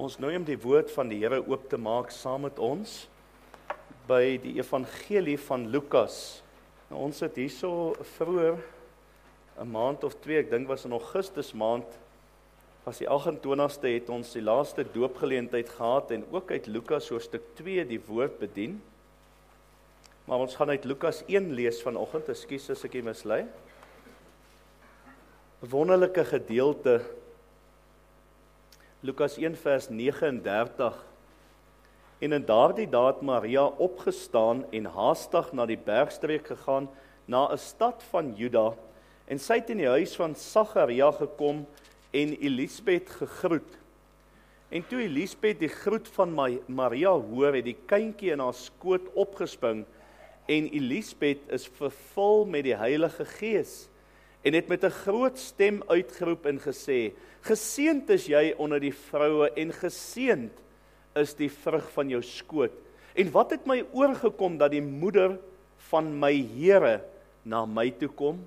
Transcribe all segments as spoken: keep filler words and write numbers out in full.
Ons nooi om die woord van die Here oop te maak saam met ons by die evangelie van Lukas. Nou, ons het hierso vroeër 'n maand of twee, ek dink was in Augustus maand, was die agt en twintigste het ons die laaste doopgeleentheid gehad en ook uit Lukas hoofstuk twee die woord bedien. Maar ons gaan uit Lukas een lees vanoggend, ekskuus as ek jy mislei. 'n Wonderlike gedeelte. Lukas een vers nege en dertig. En in daardie dae het Maria opgestaan en haastig na die bergstreek gegaan, na 'n stad van Juda, en sy het in die huis van Sagaria gekom en Elisabeth gegroet. En toe Elisabeth die groet van Maria hoor, het die kindjie in haar skoot opgespring, en Elisabeth is vervul met die Heilige Gees, en het met 'n groot stem uitgeroep en gesê: Geseend is jy onder die vroue, en geseend is die vrug van jou skoot. En wat het my oorgekom dat die moeder van my Here na my toe kom?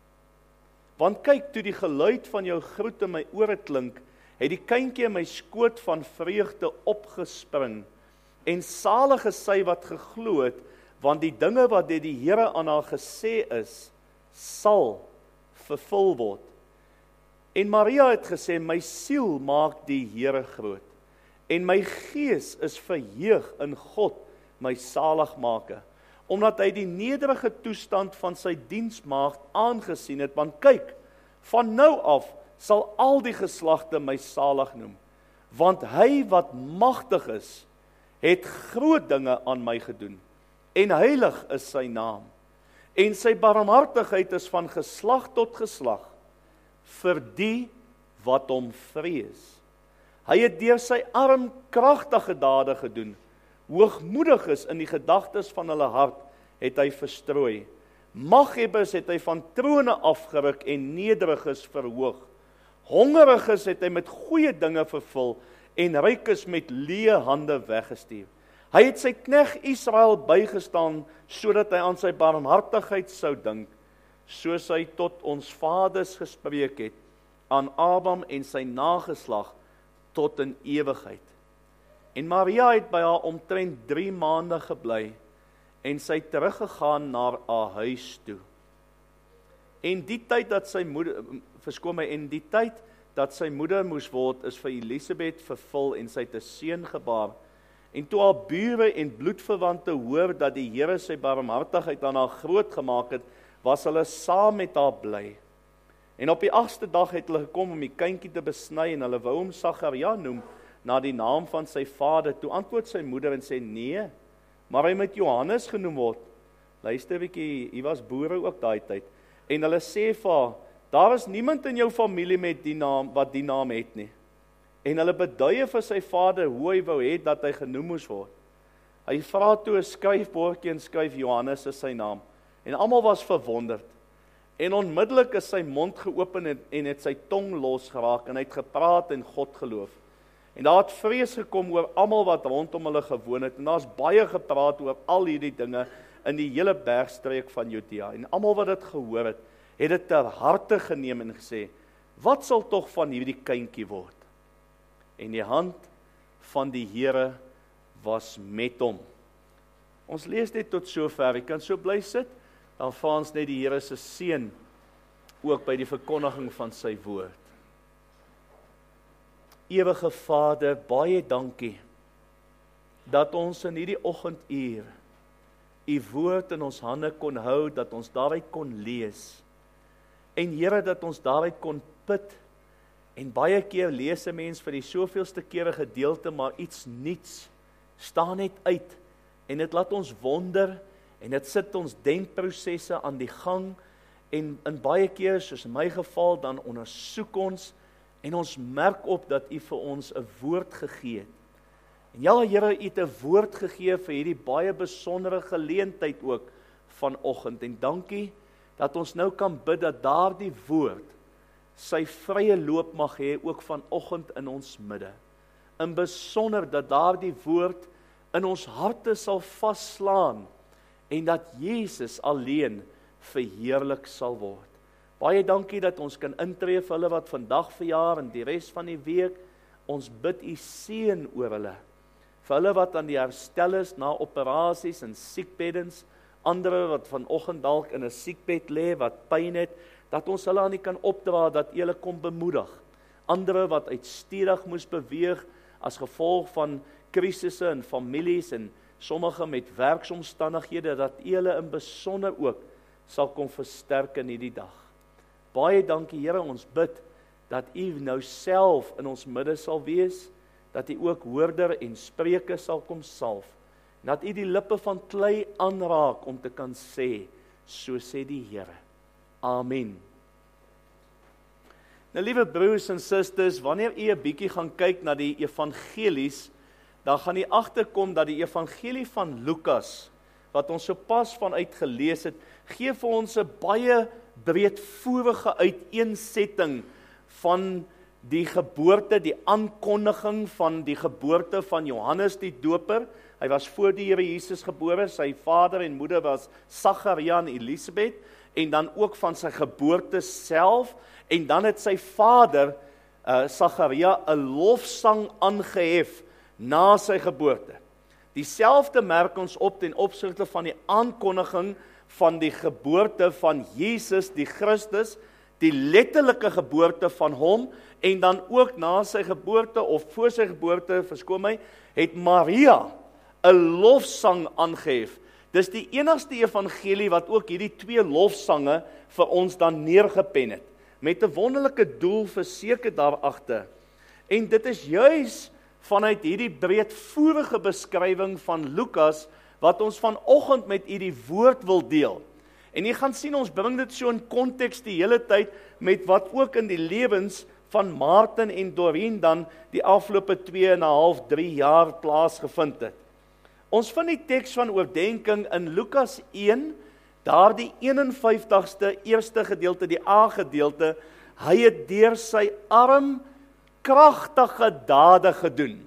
Want kyk, toe die geluid van jou groet in my ore klink, het die kindjie in my skoot van vreugde opgespring. En salig is sy wat geglo het, want die dinge wat deur die Here aan haar gesê is, sal vervul word. En Maria het gesê: My siel maak die Here groot, en my gees is verheug in God, my saligmaker, omdat hy die nederige toestand van sy diensmaagd aangesien het, want kyk, van nou af sal al die geslagte my salig noem, want hy wat magtig is, het groot dinge aan my gedoen, en heilig is sy naam, en sy barmhartigheid is van geslag tot geslag, vir die wat hom vrees. Hy het deur sy arm kragtige dade gedoen, hoogmoedig is in die gedagtes van hulle hart, het hy verstrooi. Maghebbers het hy van trone afgeruk en nederiges verhoog. Hongeriges het hy met goeie dinge vervul, en rykes met leë hande weggestuur. Hy het sy knegt Israel bygestaan, sodat hy aan sy barmhartigheid sou dink, soos hy tot ons vaders gespreek het, aan Abraham en sy nageslag tot in ewigheid. En Maria het by haar omtrent drie maande gebly, en sy het teruggegaan na haar huis toe. En die tyd dat sy moeder, verskoon my, en die tyd dat sy moeder moes word, is vir Elisabeth vervul, en sy het 'n seun gebaar. En toe haar bure en bloedverwante hoor dat die Here sy barmhartigheid aan haar groot gemaak het, was hulle saam met haar bly. En op die agste dag het hulle gekom om die kindjie te besny, en hulle wou hom Sagaria noem, na die naam van sy vader. Toe antwoord sy moeder en sê: Nee, maar hy moet Johannes genoem word. Luister 'n bietjie, hier was boere ook daai tyd. En hulle sê vir haar: Daar is niemand in jou familie met die naam, wat die naam het nie. En hulle beduie vir sy vader hoe hy wou hê dat hy genoem moes word. Hy vra toe 'n skryfbordjie en skryf Johannes is sy naam. En almal was verwonderd. En onmiddellik is sy mond geopen en, en het sy tong losgeraak, en hy het gepraat en God geloof. En daar het vrees gekom oor almal wat rondom hulle gewoon het, en daar's baie gepraat oor al hierdie dinge in die hele bergstreek van Judea. En almal wat dit gehoor het, het dit ter harte geneem en gesê: Wat sal tog van hierdie kindjie word? En die hand van die Here was met hom. Ons lees dit tot sover. Jy kan so bly sit. Dan vra ons net die Here se seën ook by die verkondiging van sy woord. Ewige Vader, baie dankie dat ons in hierdie oggenduur u woord in ons hande kon hou, dat ons daaruit kon lees. En Here, dat ons daaruit kon put. En baie keer lees 'n mens vir die soveelste kere gedeelte, maar iets nuuts staan net uit, en dit laat ons wonder, en dit sit ons denkprosesse aan die gang, en in baie keer, soos in my geval, dan ondersoek ons, en ons merk op dat u vir ons 'n woord gegee het. En ja, Here, u het 'n woord gegee vir hierdie baie besondere geleentheid ook vanoggend, en dankie dat ons nou kan bid dat daardie woord sy vrye loop mag hê ook vanoggend in ons midde. In besonder dat daardie woord in ons harte sal vasslaan, en dat Jesus alleen verheerlik sal word. Baie dankie dat ons kan intree vir hulle wat vandag verjaar en die res van die week, ons bid U seën oor hulle. Vir hulle wat aan die herstel is na operasies en siekbeddens, ander wat vanoggend dalk in 'n siekbed lê, wat pyn het, dat ons hulle aan U kan opdra, dat U hulle kom bemoedig. Ander wat uitstuurig moes beweeg as gevolg van krisisse in families en sommige met werksomstandighede, dat U hulle in besonder ook sal kom versterk in hierdie dag. Baie dankie Here, ons bid dat U nou self in ons midde sal wees, dat U ook hoorder en spreker sal kom salf, en dat U die lippe van klei aanraak om te kan sê, so sê die Here. Amen. Nou liewe broers en susters, wanneer U 'n bietjie gaan kyk na die evangelies, dan gaan U agterkom dat die evangelie van Lukas, wat ons sopas vanuit gelees het, gee vir ons 'n baie breedvoerige uiteensetting van die geboorte, die aankondiging van die geboorte van Johannes die Doper. Hy was voor die Here Jesus gebore, sy vader en moeder was Sagaria en Elisabeth, en dan ook van sy geboorte self, en dan het sy vader, uh, Sagaria, 'n lofsang aangehef na sy geboorte. Dieselfde merk ons op ten opsigte van die aankondiging van die geboorte van Jesus die Christus, die letterlike geboorte van hom, en dan ook na sy geboorte, of voor sy geboorte, verskoon my, het Maria 'n lofsang aangehef. Dis die enigste evangelie wat ook hierdie twee lofsange vir ons dan neergepen het, met 'n wonderlike doel verseker daaraagter. En dit is juis vanuit hierdie breedvoerige beskrywing van Lukas, wat ons vanoggend met u die woord wil deel. En jy gaan sien, ons bring dit so in konteks die hele tyd, met wat ook in die lewens van Martin en Doreen dan die afgelope twee en 'n half, drie jaar plaasgevind het. Ons vind die teks van oordenking in Lukas een, daar die eenenvyftigste eerste gedeelte, die A gedeelte, hy het deur sy arm kragtige dade gedoen.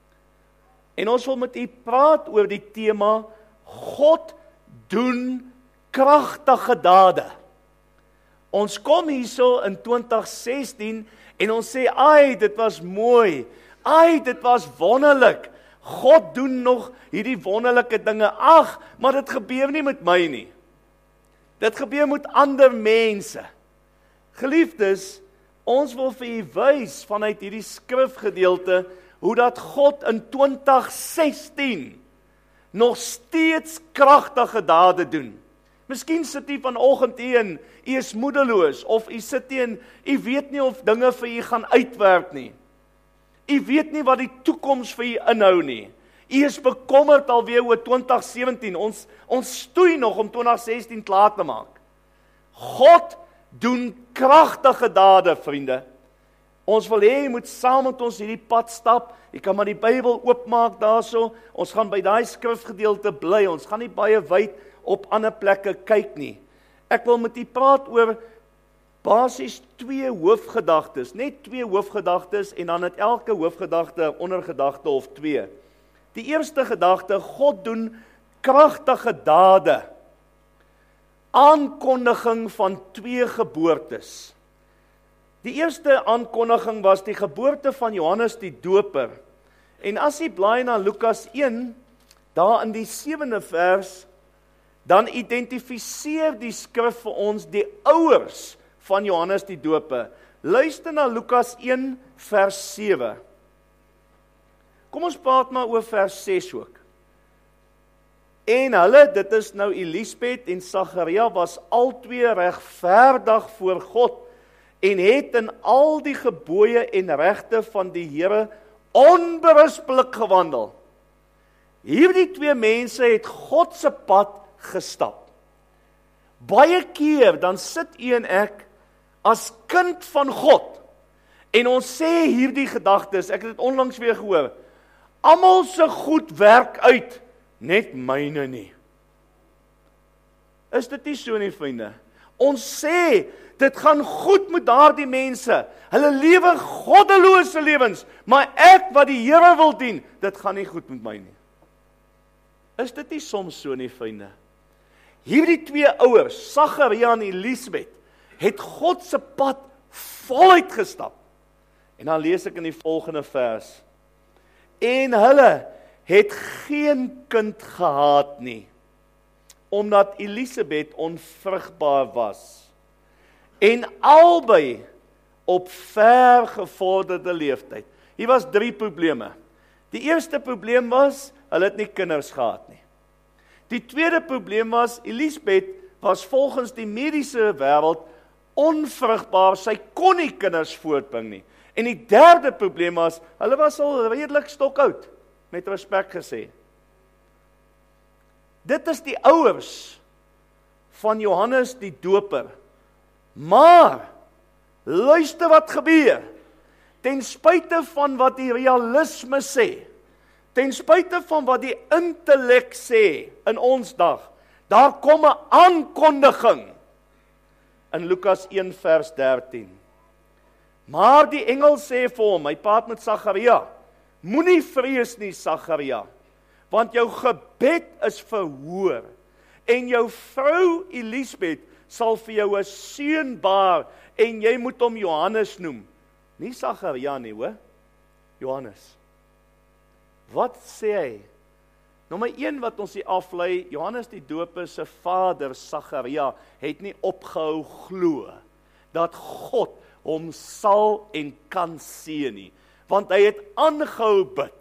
En ons wil met u praat oor die tema, God doen kragtige dade. Ons kom hierso in twintig sestien en ons sê, ai, dit was mooi, ai, dit was wonderlik, God doen nog hierdie wonderlike dinge, ag, maar dit gebeur nie met my nie. Dit gebeur met ander mense. Geliefdes, ons wil vir u wys vanuit hierdie skrifgedeelte, hoe dat God in twintig sestien nog steeds kragtige dade doen. Miskien sit u vanoggend hier en u is moedeloos, of u sit hier en u weet nie of dinge vir u gaan uitwerk nie. U weet nie wat die toekoms vir u inhou nie. U is bekommerd alweer oor twintig sewentien, ons, ons stoei nog om twintig sestien klaar te maak. God doen kragtige dade, vriende. Ons wil hê, jy moet saam met ons hierdie pad stap, jy kan maar die Bybel oopmaak daarso, ons gaan by daai skrifgedeelte bly, ons gaan nie baie wyd op ander plekke kyk nie. Ek wil met u praat oor basies twee hoofgedagtes, net twee hoofgedagtes, en dan het elke hoofgedagte ondergedagte of twee. Die eerste gedagte, God doen kragtige dade, aankondiging van twee geboortes. Die eerste aankondiging was die geboorte van Johannes die Doper. En as jy blaai na Lukas een, daar in die sewende vers, dan identifiseer die skrif vir ons die ouers van Johannes die Doper. Luister na Lukas een vers sewe. Kom ons praat maar oor vers ses ook. En hulle, dit is nou Elisabeth en Sagaria, was albei regverdig voor God, en het in al die gebooie en regte van die Here onberispelik gewandel. Hierdie twee mense het God se pad gestap. Baie keer dan sit u en ek as kind van God, en ons sê hierdie gedagtes, ek het dit onlangs weer gehoor, almal se goed werk uit, net myne nie. Is dit nie so nie, vriende? Ons sê, dit gaan goed met daardie mense, hulle lewe goddelose lewens, maar ek wat die Here wil dien, dit gaan nie goed met my nie. Is dit nie soms so nie, vriende? Hierdie twee ouers, Sagaria en Elisabeth, het God se pad voluit gestap. En dan lees ek in die volgende vers. En hulle het geen kind gehad nie, omdat Elisabeth onvrugbaar was. En albei op ver gevorderde leeftyd. Hier was drie probleme. Die eerste probleem was, hulle het nie kinders gehad nie. Die tweede probleem was, Elisabeth was volgens die mediese wêreld onvrugbaar, sy kon nie kinders voortbring nie. En die derde probleem was, hulle was al redelik stokoud, met respek gesê. Dit is die ouers van Johannes die Doper. Maar, luister wat gebeur, ten spyte van wat die realisme sê, ten spyte van wat die intellek sê in ons dag, daar kom 'n aankondiging in Lukas een vers dertien. Maar die engel sê vir hom, hy praat met Sagaria, moenie vrees nie, Sagaria, want jou gebed is verhoor, en jou vrou Elisabeth sal vir jou 'n seun baar, en jy moet hom Johannes noem. Nie Sagaria nie, hoor. Johannes. Wat sê hy? Nommer een wat ons hier aflei, Johannes die Doper se vader, Sagaria, het nie opgehou glo, dat God hom sal en kan seën nie, want hy het aangehou bid.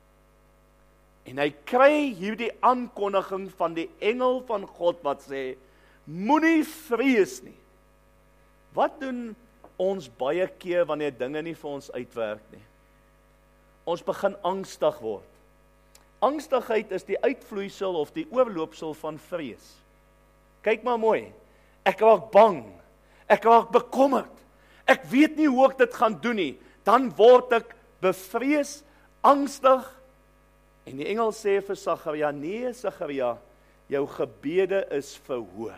En hy kry hierdie aankondiging van die engel van God wat sê, moenie vrees nie. Wat doen ons baie keer wanneer dinge nie vir ons uitwerk nie? Ons begin angstig word. Angstigheid is die uitvloeisel of die oorloopsel van vrees. Kyk maar mooi, ek raak bang, ek raak bekommerd, ek weet nie hoe ek dit gaan doen nie, dan word ek bevrees, angstig, en die engel sê vir Sagaria, nee Sagaria, jou gebede is verhoor.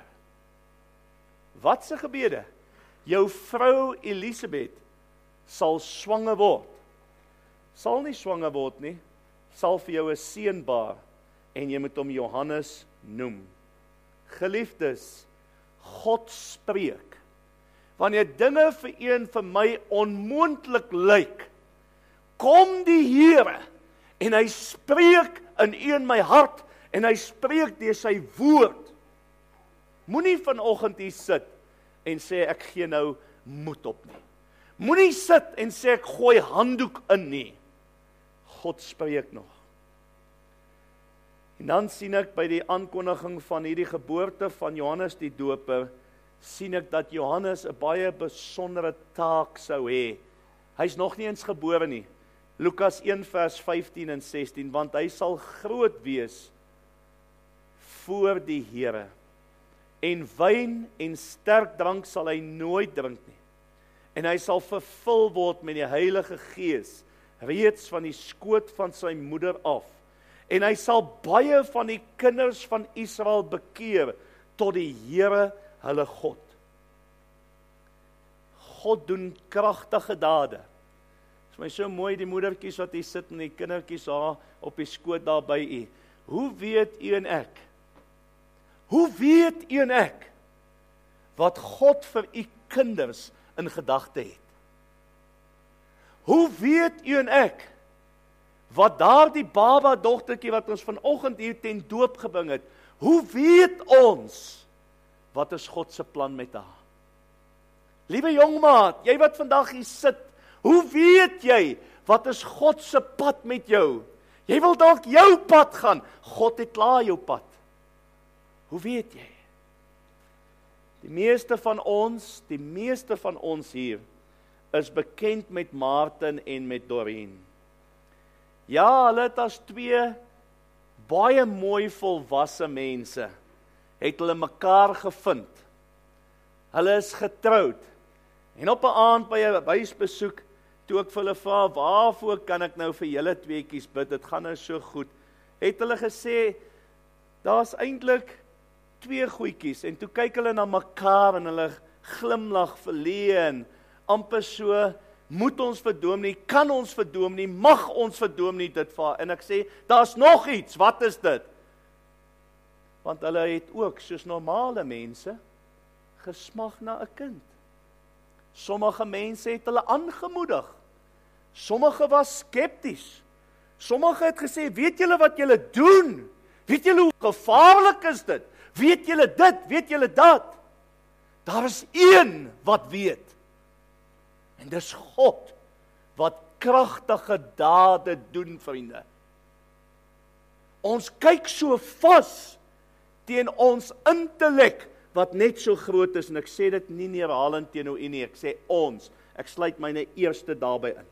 Wat se gebede? Jou vrou Elisabeth sal swanger word. Sal nie swanger word nie, sal vir jou 'n seun baar, en jy moet hom Johannes noem. Geliefdes, God spreek. Wanneer dinge vir een vir my onmoontlik lyk, kom die Here, en hy spreek in een my hart, en hy spreek deur sy woord. Moenie vanoggend hier sit, en sê ek gee nou moed op nie. Moenie sit en sê ek gooi handdoek in nie. God spreek nog. En dan sien ek by die aankondiging van hierdie geboorte van Johannes die Doper, sien ek dat Johannes 'n baie besondere taak sou hê. Hy's nog nie eens gebore nie. Lukas een vers vyftien en sestien, want hy sal groot wees voor die Here. En wyn en sterk drank sal hy nooit drink nie. En hy sal vervul word met die Heilige Gees, reeds van die skoot van sy moeder af. En hy sal baie van die kinders van Israel bekeer tot die Here hulle God. God doen kragtige dade. Dit is my so mooi, die moedertjies wat hier sit en die kindertjies daar op die skoot daar by u. Hoe weet u en ek? Hoe weet u en ek wat God vir u kinders in gedagte het? Hoe weet u en ek wat daardie baba dogtertjie wat ons vanoggend hier ten doop gebring het, hoe weet ons wat is God se plan met haar? Liewe jongmaat, jy wat vandag hier sit, hoe weet jy wat is God se pad met jou? Jy wil dalk jou pad gaan, God het klaar jou pad. Hoe weet jy? Die meeste van ons, die meeste van ons hier, is bekend met Martin en met Doreen. Ja, hulle het as twee baie mooi volwasse mense, het hulle mekaar gevind. Hulle is getroud. En op 'n aand by 'n huisbesoek, toe ek vir hulle vra, waarvoor kan ek nou vir julle tweeetjies bid, dit gaan nou so goed, het hulle gesê, daar's eintlik twee goedjies, en toe kyk hulle na mekaar, en hulle glimlag verleen, amper so, moet ons vir Dominee, kan ons vir Dominee, mag ons vir Dominee dit vir, en ek sê, daar's nog iets, wat is dit? Want hulle het ook, soos normale mense, gesmag na 'n kind. Sommige mense het hulle aangemoedig, Sommige was skepties. Sommige het gesê, weet julle wat julle doen? Weet julle hoe gevaarlik is dit? Weet julle dit? Weet julle dat? Daar is een wat weet. En dis God wat kragtige dade doen, vriende. Ons kyk so vas teen ons intellek wat net so groot is, en ek sê dit nie neerhalend teenoor u nie, ek sê ons, ek sluit myne eerste daarby in.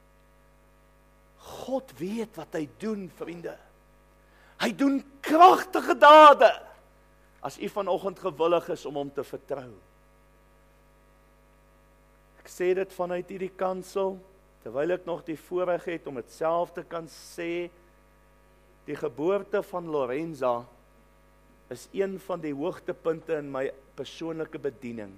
God weet wat hy doen, vriende. Hy doen kragtige dade, as u vanoggend gewillig is om hom te vertrou. Ek sê dit vanuit hierdie kansel, terwyl ek nog die voorreg het om dit self te kan sê, die geboorte van Lorenza is een van die hoogtepunte in my persoonlike bediening.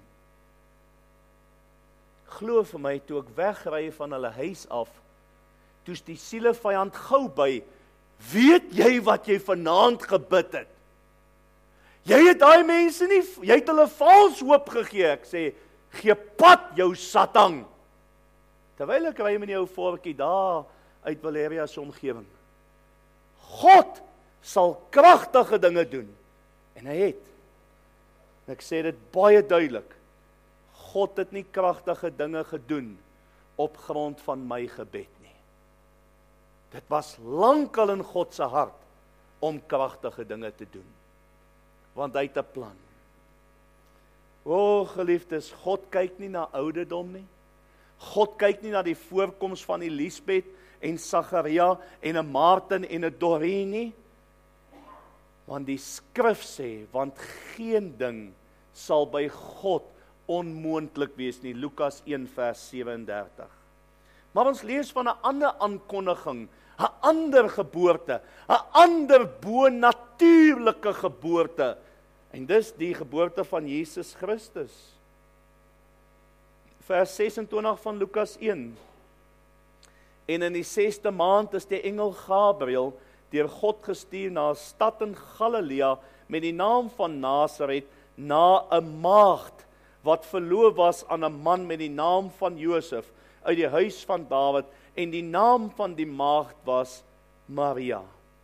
Glo vir my, toe ek wegry van hulle huis af, toe's die sielevijand gou by, weet jy wat jy vanaand gebid het? Jy het daai mense nie, jy het hulle vals hoop gegee, ek sê, gee pad jou Satan. Terwyl ek ry met die ou voortjie daar uit Valeria se omgewing. God sal kragtige dinge doen. En hy het. En ek sê dit baie duidelik. God het nie kragtige dinge gedoen op grond van my gebed nie. Dit was lankal in God se hart om kragtige dinge te doen. Want hy het 'n plan. O geliefdes, God kyk nie na ouderdom nie. God kyk nie na die voorkoms van Elisabeth en Sagaria en 'n Martin en 'n Doreen nie. Want die skrif sê, want geen ding sal by God onmoontlik wees nie. Lukas een vers sewendertig. Maar ons lees van 'n ander aankondiging, 'n ander geboorte, 'n ander bonatuurlike geboorte. En dis die geboorte van Jesus Christus. Vers sesentwintig van Lukas een. En in die sesde maand is die engel Gabriel deur God gestuur na 'n stad in Galilea met die naam van Nasaret, na 'n maagd wat verloof was aan 'n man met die naam van Josef uit die huis van Dawid, en die naam van die maagd was Maria.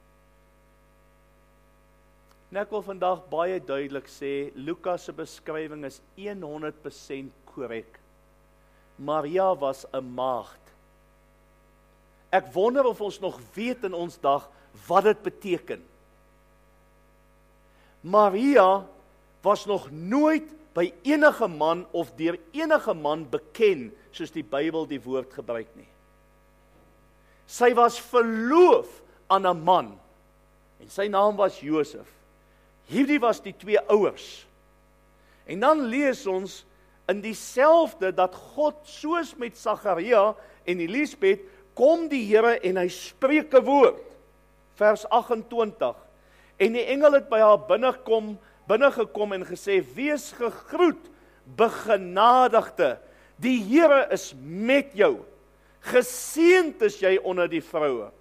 En ek wil vandag baie duidelik sê, Lukas se beskrywing is honderd persent korrek. Maria was 'n maagd. Ek wonder of ons nog weet in ons dag wat dit beteken. Maria was nog nooit by enige man of deur enige man beken, soos die Bybel die woord gebruik nie. Sy was verloof aan 'n man, en sy naam was Josef. Hierdie was die twee ouers. En dan lees ons in dieselfde dat God soos met Sagaria en Elisabeth, kom die Here en hy spreek 'n woord. Vers agt-en-twintig. En die engel het by haar binnekom, binnegekom en gesê, wees gegroet, begenadigde, die Here is met jou. Geseënd is jy onder die vroue.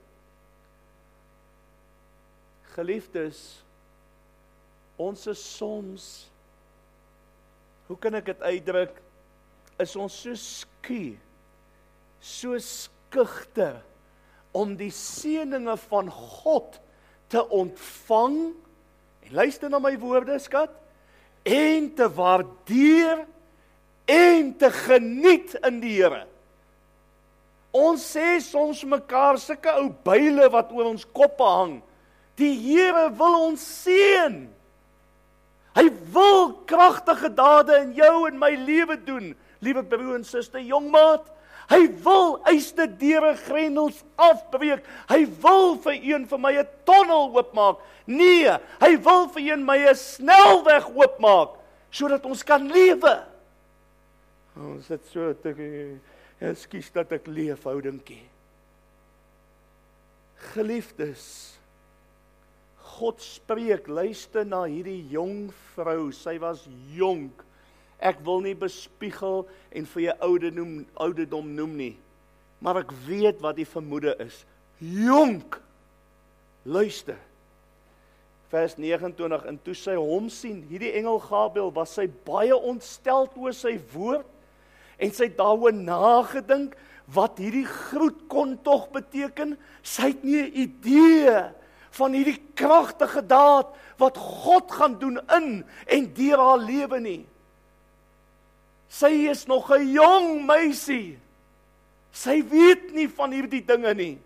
Geliefdes, ons is soms, hoe kan ek dit uitdruk, is ons so skie, so skugter, om die seëninge van God te ontvang, en luister na my woorde, skat, en te waardeer, en te geniet in die Here. Ons sê soms mekaar sulke ou byle wat oor ons koppe hang. Die Here wil ons seën. Hy wil kragtige dade in jou en my lewe doen, liewe broer en suster, jongmaat. Hy wil eiste deure grendels afbreek. Hy wil vir een vir my 'n tonnel oopmaak. Nee, hy wil vir een my 'n snelweg oopmaak, sodat ons kan lewe. Ons het so te ekskuus dat ek leef, houdinkie. Geliefdes, God spreek, luister na hierdie jong vrou, sy was jonk. Ek wil nie bespiegel en vir jou oude noem, ouderdom noem nie, maar ek weet wat die vermoede is. Jonk, luister. Vers negenentwintig, en toe sy hom sien, hierdie engel Gabriel, was sy baie ontsteld oor sy woord, en sy daaroor nagedink, wat hierdie groet kon tog beteken? Sy het nie 'n idee van hierdie kragtige daad wat God gaan doen in en deur haar lewe nie. Sy is nog 'n jong meisie. Sy weet nie van hierdie dinge nie.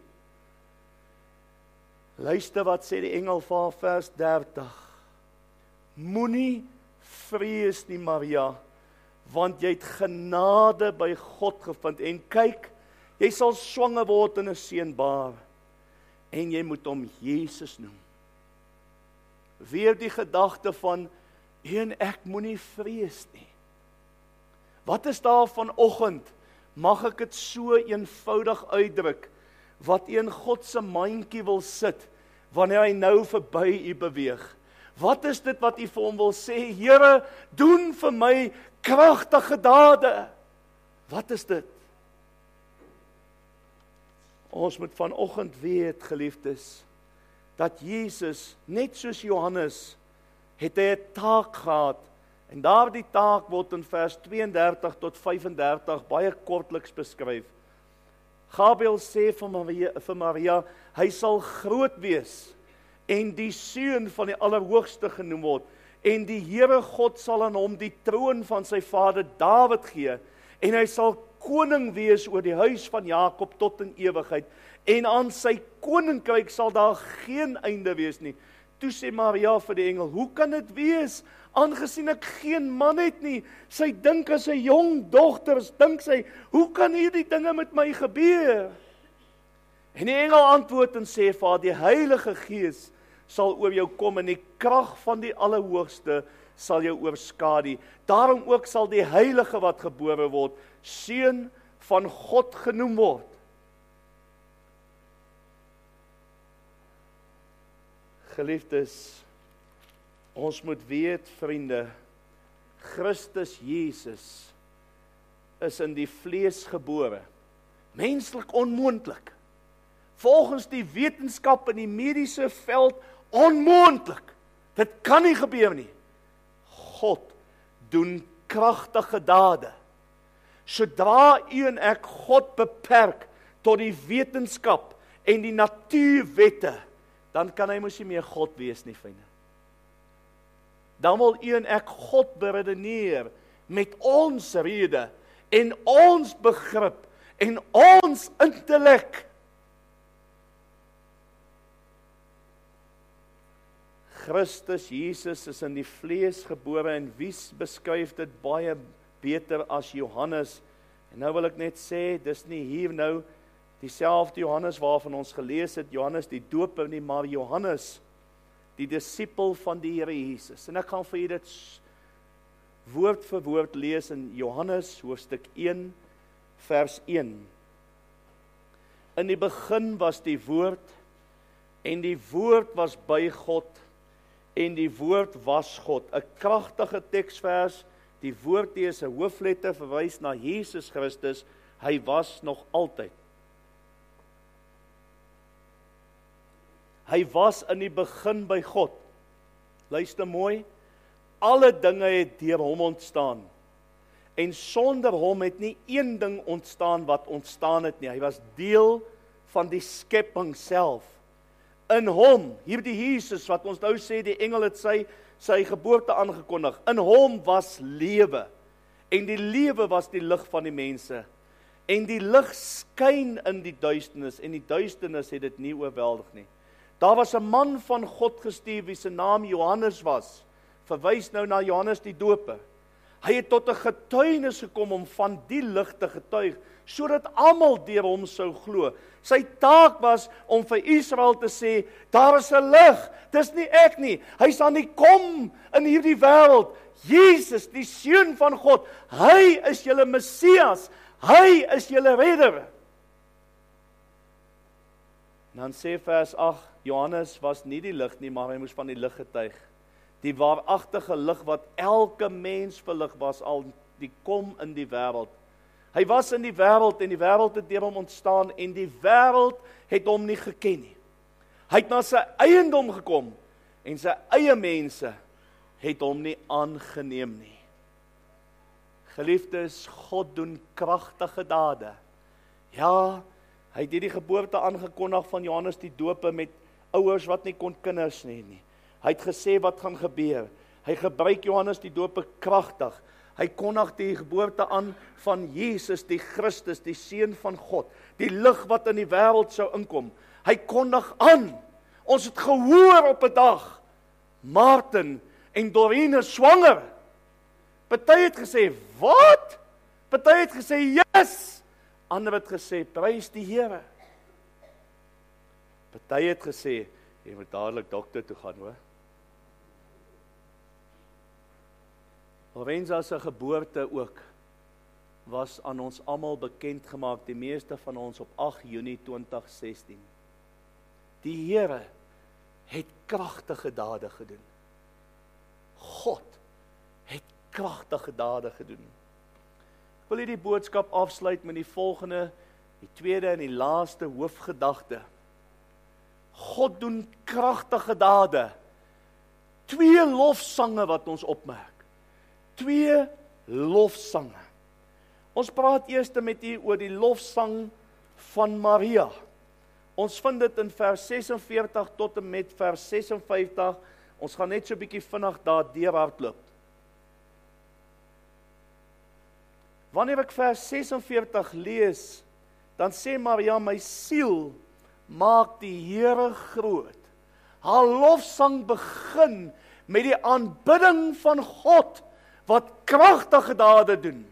Luister wat sê die engel vir haar, vers dertig. Moenie vrees nie, Maria, want jy het genade by God gevind. En kyk, jy sal swanger word en 'n seun baar. En jy moet hom Jesus noem. Weer die gedagte van, en ek moenie vrees nie. Wat is daar vanoggend? Mag ek dit so eenvoudig uitdruk, wat een God se mandjie wil sit, wanneer hy nou verby u beweeg? Wat is dit wat u vir hom wil sê? Here, doen vir my kragtige dade. Wat is dit? Ons moet vanoggend weet, geliefdes, dat Jesus, net soos Johannes, het hy 'n taak gehad. En daardie taak word in vers tweeëndertig tot vyfendertig baie kortliks beskryf. Gabriël sê vir Maria, vir Maria, hy sal groot wees en die seun van die Allerhoogste genoem word. En die Here God sal aan hom die troon van sy vader Dawid gee. En hy sal koning wees oor die huis van Jakob tot in ewigheid. En aan sy koninkryk sal daar geen einde wees nie. Toe sê Maria vir die engel, hoe kan dit wees, aangesien ek geen man het nie? Sy dink as 'n jong dogter, dink sy, hoe kan hierdie dinge met my gebeur? En die engel antwoord en sê vir haar, die Heilige Gees sal oor jou kom en die krag van die Allerhoogste sal jou oorskadu. Daarom ook sal die Heilige wat gebore word, seun van God genoem word. Geliefdes, ons moet weet, vriende, Christus Jesus is in die vlees gebore. Menslik onmoontlik. Volgens die wetenskap in die mediese veld onmoontlik. Dit kan nie gebeur nie. God doen kragtige dade. Sodra u en ek God beperk tot die wetenskap en die natuurwette, dan kan hy mos nie meer God wees nie, vriende. Dan wil u en ek God beredeneer met ons rede en ons begrip en ons intellek. Christus Jesus is in die vlees gebore en wie beskryf dit baie beter as Johannes? En nou wil ek net sê, dis nie hier nou dieselfde Johannes waarvan ons gelees het, Johannes die doper nie, maar Johannes, die disipel van die Here Jesus. En ek gaan vir julle dit woord vir woord lees in Johannes hoofstuk een, vers een. In die begin was die woord, en die woord was by God, en die woord was God. 'n Kragtige teksvers, die woord die is 'n hoofletter, verwys na Jesus Christus, hy was nog altyd. Hy was in die begin by God. Luister mooi, alle dinge het deur hom ontstaan. En sonder hom het nie een ding ontstaan wat ontstaan het nie. Hy was deel van die skepping self. In hom, hierdie Jesus wat ons nou sê, die engel het sy, sy geboorte aangekondig. In hom was lewe. En die lewe was die lig van die mense. En die lig skyn in die duisternis, en die duisternis het dit nie oorweldig nie. Daar was 'n man van God gestuur wie se naam Johannes was. Verwys nou na Johannes die doper. Hy het tot 'n getuienis gekom om van die lig te getuig, sodat almal deur hom sou glo. Sy taak was om vir Israel te sê, daar is 'n lig, dis nie ek nie. Hy sal nie kom in hierdie wêreld. Jesus, die seun van God, hy is julle Messias, hy is julle redder. Dan sê vers agt, Johannes was nie die lig nie, maar hy moes van die lig getuig. Die waaragtige lig wat elke mens verlig was, al die kom in die wêreld. Hy was in die wêreld en die wêreld het deur hom ontstaan en die wêreld het hom nie geken nie. Hy het na sy eiendom gekom en sy eie mense het hom nie aangeneem nie. Geliefdes, God doen kragtige dade. Ja, hy het hierdie geboorte aangekondig van Johannes die Doper met ouers wat nie kon kinders nie nie. Hy het gesê wat gaan gebeur. Hy gebruik Johannes die Doper kragtig. Hy kondig die geboorte aan van Jesus, die Christus, die Seun van God, die lig wat in die wêreld sou inkom. Hy kondig aan. Ons het gehoor op 'n dag, Martin en Dorine swanger. Party het gesê, wat? Party het gesê, yes! Ander het gesê, prys die Here. Party het gesê, jy moet dadelik dokter toe gaan, hoor. Lorenza se geboorte ook was aan ons almal bekend gemaak, die meeste van ons op agt Junie twintig sestien. Die Here het kragtige dade gedoen. God het kragtige dade gedoen. Ek wil hierdie boodskap afsluit met die volgende, die tweede en die laaste hoofgedagte. God doen kragtige dade. Twee lofsange wat ons opmerk. Twee lofsange. Ons praat eers met u oor die lofsang van Maria. Ons vind dit in vers sesenveertig tot en met vers sesenvyftig. Ons gaan net so 'n bietjie vinnig daar deurhardloop. Wanneer ek vers sesenveertig lees, dan sê Maria, my siel maak die Here groot. Haar lofsang begin met die aanbidding van God, wat kragtige dade doen.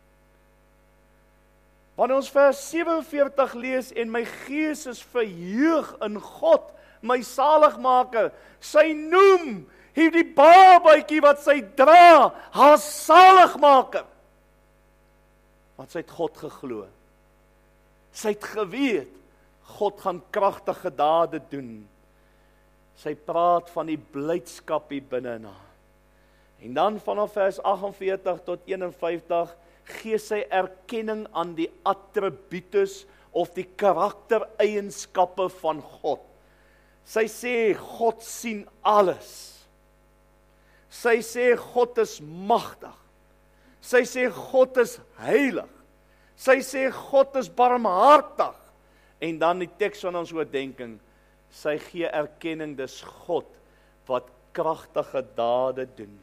Wanneer ons vers sewenveertig lees, en my gees is verheug in God, my saligmaker, sy noem hierdie babatjie wat sy dra, haar saligmaker. Want sy het God geglo. Sy het geweet, God gaan kragtige dade doen. Sy praat van die blydskap hier binne in haar. En dan vanaf vers agtenveertig tot eenenvyftig, gee sy erkenning aan die attributes of die karaktereienskappe van God. Sy sê, God sien alles. Sy sê, God is magtig. Sy sê, God is heilig. Sy sê, God is barmhartig. En dan die teks van ons oordenking, sy gee erkenning, dis God wat kragtige dade doen.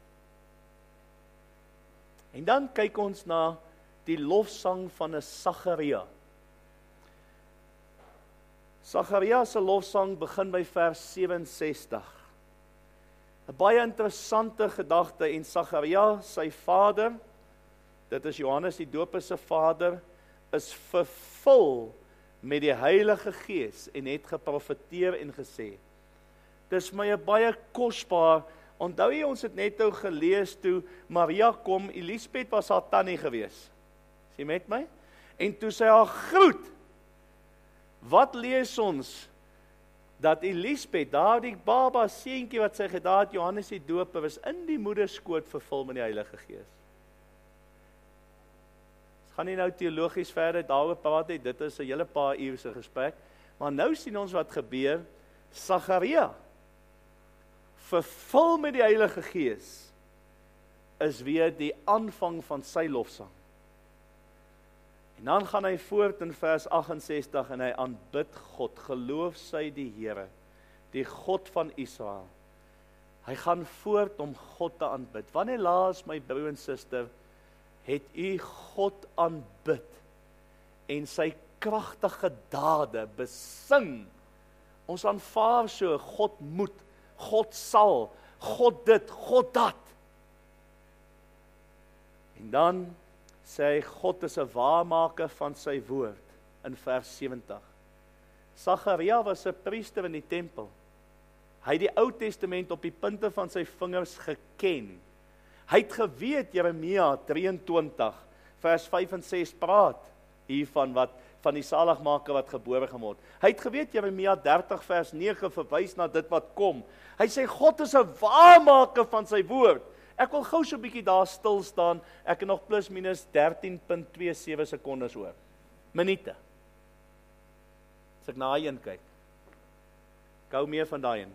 En dan kyk ons na die lofsang van 'n Sagaria. Sagaria se lofsang begin by vers sewensestig. 'n Baie interessante gedagte, en Sagaria, sy vader, dit is Johannes die Doper se vader, is vervul met die Heilige Gees en het geprofeteer en gesê, dis my 'n baie kosbaar. Onthou jy, ons het net nou gelees toe Maria kom, Elisabeth was haar tannie gewees. Is jy met my? En toe sy haar groet, wat lees ons? Dat Elisabeth, daardie baba seentjie wat sy gedra het, Johannes die Doper, was in die moederskoot vervul met die Heilige Gees. Ons gaan nie nou teologies verder daaroor praat nie, dit is 'n hele paar uur se gesprek, maar nou sien ons wat gebeur. Sagaria, vervul met die Heilige Gees, is weer die aanvang van sy lofsang. En dan gaan hy voort in vers agt-en-sestig en hy aanbid God, geloof sy die Here, die God van Israel. Hy gaan voort om God te aanbid. Wanneer laas, my broer en suster, het u God aanbid en sy kragtige dade besing? Ons aanvaar so, God moet, God sal, God dit, God dat. En dan sê hy, God is 'n waarmaker van sy woord, in vers sewentig. Sagaria was 'n priester in die tempel. Hy het die Ou Testament op die punte van sy vingers geken. Hy het geweet, Jeremia drieëntwintig, vers vyf en ses praat hiervan wat, van die saligmaker wat gebore gaan word. Hy het geweet, Jeremia dertig vers nege verwys na dit wat kom. Hy sê, God is 'n waarmaker van sy woord. Ek wil gou so 'n bietjie daar stil staan, ek het nog plus minus dertien punt twee sewe sekondes oor. Minute. As ek na daai een kyk. Ek hou meer van daai een.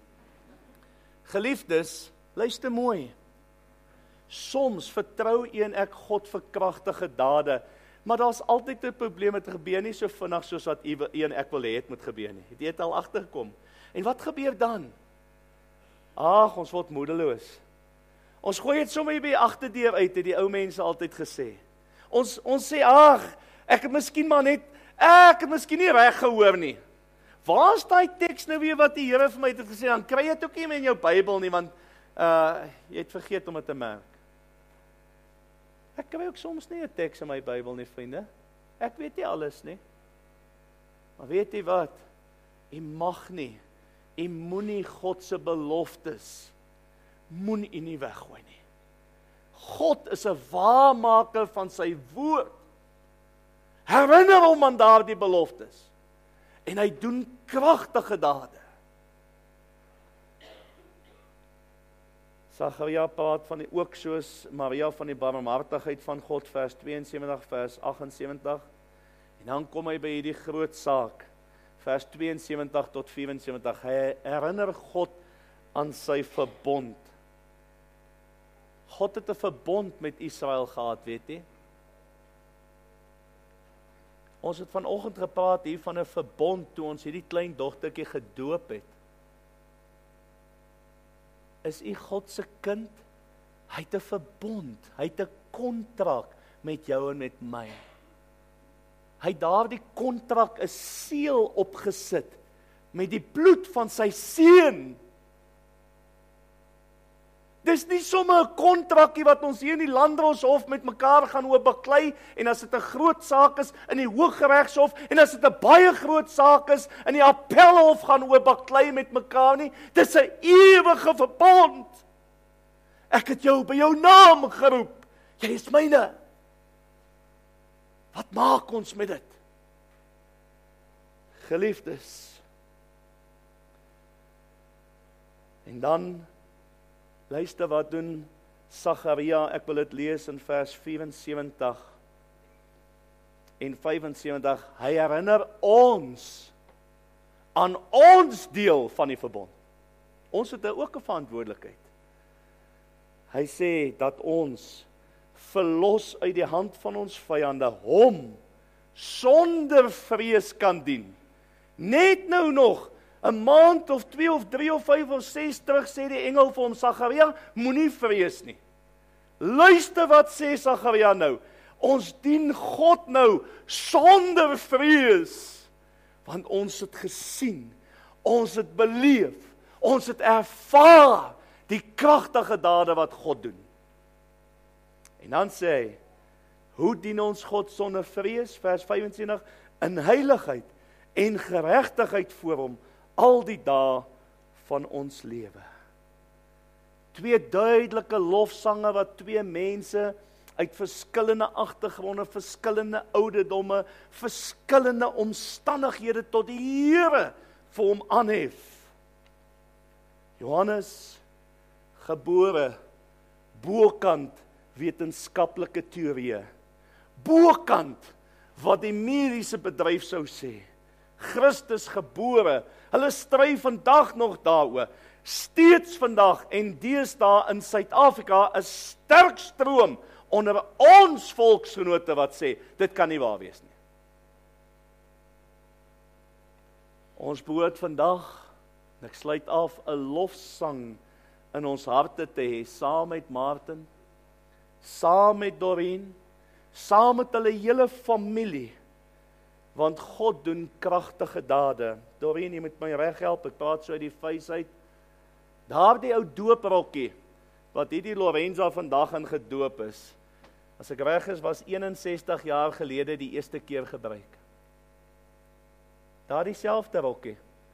Geliefdes, luister mooi. Soms vertrou u en ek God vir kragtige dade, Maar daar's altyd 'n probleem, het gebeur nie so vinnig soos wat u en ek wil hê dit moet gebeur nie. Het jy dit al agtergekom? En wat gebeur dan? Ag, ons word moedeloos. Ons gooi dit sommer hier by die agterdeur uit, het die ou mense altyd gesê. Ons ons sê, ag, ek het miskien maar net, ek het miskien nie reg gehoor nie. Waar is daai teks nou weer wat die Here vir my het gesê? Dan kry jy dit ook nie meer in jou Bybel nie, want uh, jy het vergeet om dit te merk. Ek kry ook soms nie 'n teks in my Bybel nie, vriende. Ek weet nie alles nie. Maar weet jy wat? Jy mag nie, jy moenie God se beloftes, moenie jy nie weggooi nie. God is 'n waarmaker van sy woord. Herinner hom aan daardie beloftes. En hy doen kragtige dade. Sagaria praat van die ook soos Maria van die barmhartigheid van God, vers tweeënsewentig, vers agtensewentig. En dan kom hy by hierdie groot saak, vers tweeënsewentig tot vyfensewentig. Hy herinner God aan sy verbond. God het 'n verbond met Israel gehad, weet jy? Ons het vanoggend gepraat hier van 'n verbond toe ons hierdie klein dogtertjie gedoop het. Is u God se kind? Hy het 'n verbond, hy het 'n kontrak met jou en met my. Hy het daardie kontrak 'n seël opgesit met die bloed van sy seun. Dis nie sommer 'n kontrakkie wat ons hier in die Landdroshof met mekaar gaan oor baklei, en as dit 'n groot saak is in die Hooggeregshof, en as dit 'n baie groot saak is in die Appelhof gaan oor baklei met mekaar nie. Dis 'n ewige verbond. Ek het jou by jou naam geroep. Jy is myne. Wat maak ons met dit? Geliefdes. En dan luister wat doen Sagaria, ek wil dit lees in vers vyfensewentig en vyfensewentig. Hy herinner ons aan ons deel van die verbond. Ons het ook 'n verantwoordelikheid. Hy sê dat ons verlos uit die hand van ons vyande hom sonder vrees kan dien. Net nou nog 'n maand of twee of drie of vyf of ses terug sê die engel vir hom, Sagaria, moenie vrees nie. Luister wat sê Sagaria nou. Ons dien God nou sonder vrees, want ons het gesien, ons het beleef, ons het ervaar die kragtige dade wat God doen. En dan sê hy, hoe dien ons God sonder vrees? Vers vyfensewentig, in heiligheid en geregtigheid voor hom al die dae van ons lewe. Twee duidelike lofsange wat twee mense uit verskillende agtergronde, verskillende ouderdomme, verskillende omstandighede tot die Here vir hom aanhef. Johannes, gebore, bokant wetenskaplike teorieë, bokant wat die mediese bedryf sou sê. Christus gebore, hulle stry vandag nog daaroor, steeds vandag en deesdae in Suid-Afrika 'n sterk stroom onder ons volksgenote wat sê, dit kan nie waar wees nie. Ons behoort vandag, en ek sluit af, 'n lofsang in ons harte te hê, saam met Martin, saam met Doreen, saam met hulle hele familie, want God doen kragtige dade. Doreen, jy moet my reg help, ek praat so uit die vuis uit. Daardie ou dooprokkie, wat hierdie Lorenza vandag in gedoop is, as ek reg is, was eenensestig jaar gelede die eerste keer gebruik. Daardie selfde rokkie.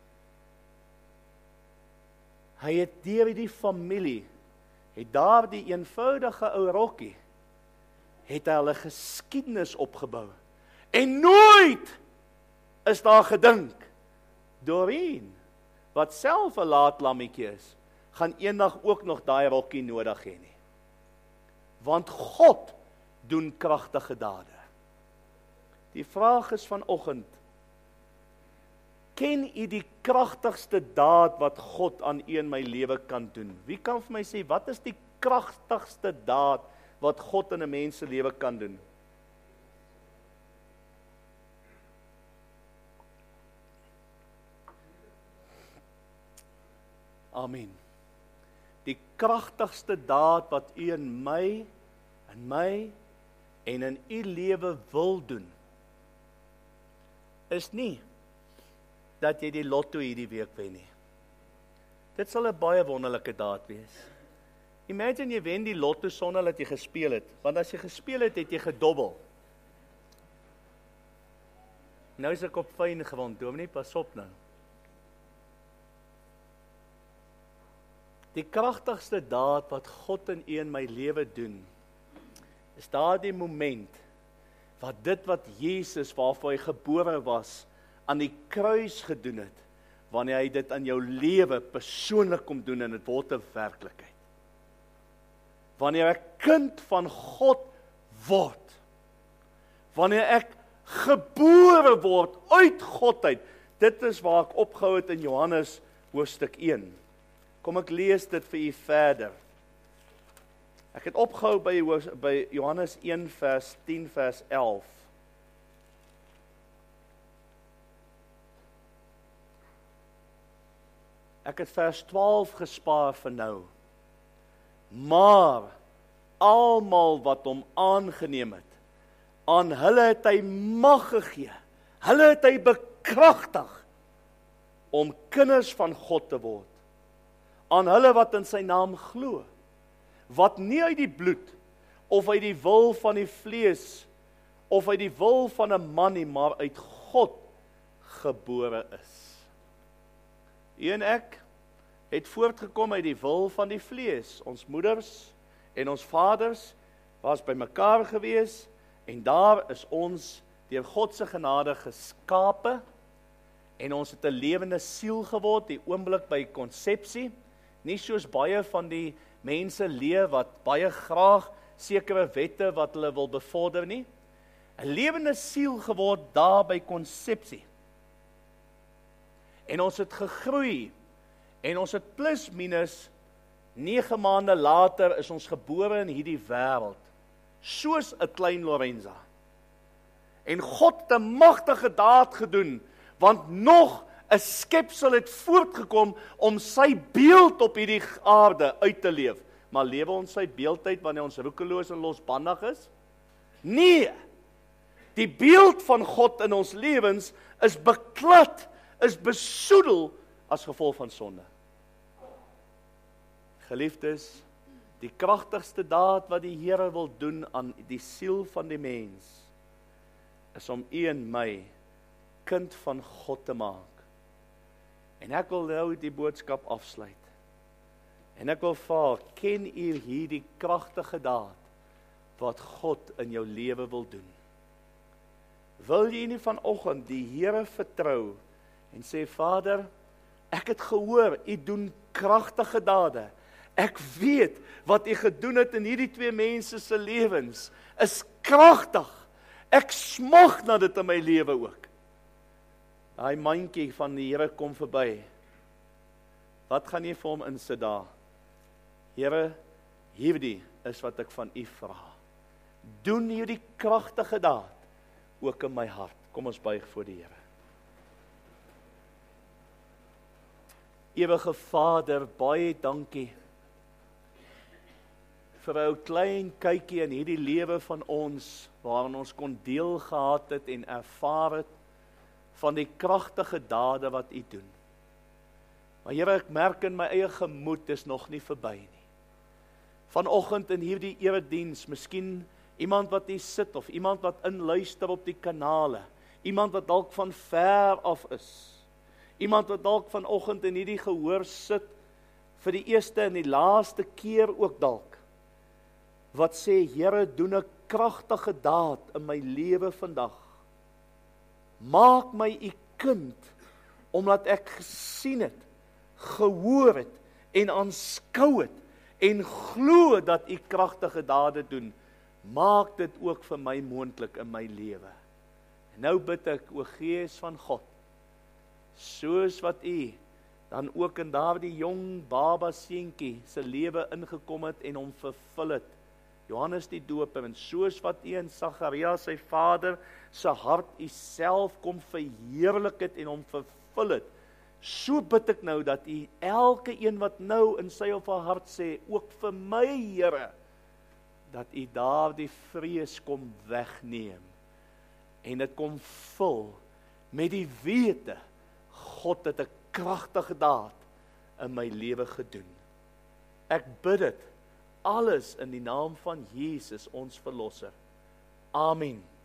Hy het deur die familie, het daardie eenvoudige ou rokkie, het hy hulle geskiedenis opgebou. En nooit is daar gedink, Doreen, wat self 'n laat lammetjie is, gaan eendag ook nog daai rokkie nodig hê nie. Want God doen kragtige dade. Die vraag is vanoggend, ken u die kragtigste daad wat God aan u en my lewe kan doen? Wie kan vir my sê, wat is die kragtigste daad wat God in 'n mens se lewe kan doen? Amen. Die kragtigste daad wat u in my, in my en in u lewe wil doen, is nie dat jy die lotto hierdie week wen nie. Dit sal 'n baie wonderlike daad wees. Imagine jy wen die lotto sonder dat jy gespeel het, want as jy gespeel het, het jy gedobbel. Nou is ek op fyn gewond, dominee, pas op nou. Die kragtigste daad wat God in u en my lewe doen, is daardie moment, wat dit wat Jesus, waarvoor hy gebore was, aan die kruis gedoen het, wanneer hy dit aan jou lewe persoonlik kom doen en dit word 'n werklikheid. Wanneer ek kind van God word, wanneer ek gebore word uit God uit, dit is waar ek opgehou het in Johannes hoofstuk een. Kom ek lees dit vir u verder. Ek het opgehou by, by Johannes een vers tien vers elf. Ek het vers twaalf gespaar vir nou. Maar almal wat hom aangeneem het, aan hulle het hy mag gegee. Hulle het hy bekragtig om kinders van God te word. Aan hulle wat in sy naam glo, wat nie uit die bloed of uit die wil van die vlees of uit die wil van 'n man nie, maar uit God gebore is. U en ek het voortgekom uit die wil van die vlees. Ons moeders en ons vaders was by mekaar gewees en daar is ons deur God se genade geskape en ons het 'n lewende siel geword die oomblik by konsepsie. Nie soos baie van die mense leef wat baie graag sekere wette wat hulle wil bevorder nie. 'n Lewende siel geword daar by konsepsie. En ons het gegroei en ons het plus minus nege maande later is ons gebore in hierdie wêreld, soos 'n klein Lorenza. En God het 'n magtige daad gedoen, want nog 'n skepsel het voortgekom om sy beeld op hierdie aarde uit te leef. Maar lewe ons sy beeld uit wanneer ons roekeloos en losbandig is? Nee! Die beeld van God in ons lewens is beklad, is besoedel as gevolg van sonde. Geliefdes, die kragtigste daad wat die Here wil doen aan die siel van die mens, is om u en my kind van God te maak. En ek wil nou die boodskap afsluit. En ek wil vra, ken u hierdie kragtige daad wat God in jou lewe wil doen? Wil jy nie vanoggend die Here vertrou en sê, Vader, ek het gehoor, u doen kragtige dade. Ek weet wat u gedoen het in hierdie twee mense se lewens is kragtig. Ek smag na dit in my lewe ook. Daai mandjie van die Here kom verby. Wat gaan jy vir hom insit daar? Here, hierdie is wat ek van u vra. Doen hierdie kragtige daad ook in my hart. Kom ons buig voor die Here. Ewige Vader, baie dankie vir 'n klein kykie in hierdie lewe van ons, waarin ons kon deel gehad het en ervaar het van die kragtige dade wat u doen. Maar Here, ek merk in my eie gemoed, is nog nie verby nie. Vanoggend in hierdie erediens, miskien iemand wat hier sit, of iemand wat inluister op die kanale, iemand wat dalk van ver af is, iemand wat dalk vanoggend in hierdie gehoor sit, vir die eerste en die laaste keer ook dalk, wat sê, Here, doen 'n kragtige daad in my lewe vandag. Maak my u kind, omdat ek gesien het, gehoor het, en aanskou het, en glo dat u kragtige dade doen. Maak dit ook vir my moontlik in my lewe. En nou bid ek, o Gees van God, soos wat u dan ook in daardie jong baba seentjie se lewe ingekom het en hom vervul het, Johannes die Doper, en soos wat u in Sagaria sy vader se hart u self kom verheerlik het en hom vervul het, So bid ek nou dat U elke een wat nou in sy of haar hart sê, ook vir my, Here, dat U daardie vrees kom wegneem en dit kom vul met die wete, God het 'n kragtige daad in my lewe gedoen. Ek bid dit alles in die naam van Jesus, ons verlosser. Amen.